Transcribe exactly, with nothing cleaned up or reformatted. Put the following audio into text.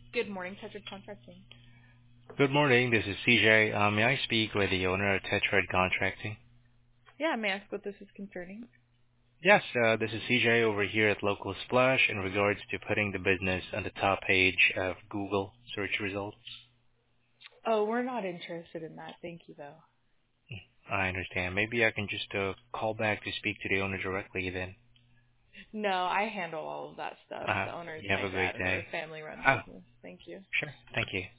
Good morning, Tetra Contracting. Good morning. This is C J. Um, may I speak with the owner of Tetrad Contracting? Yeah, may I ask what this is concerning? Yes, uh, this is C J over here at Local Splash in regards to putting the business on the top page of Google search results. Oh, we're not interested in that. Thank you, though. I understand. Maybe I can just uh, call back to speak to the owner directly then. No, I handle all of that stuff. Uh, The owner is you have my a great dad. We're a day. family-run Oh, business. Thank you. sure. Thank you.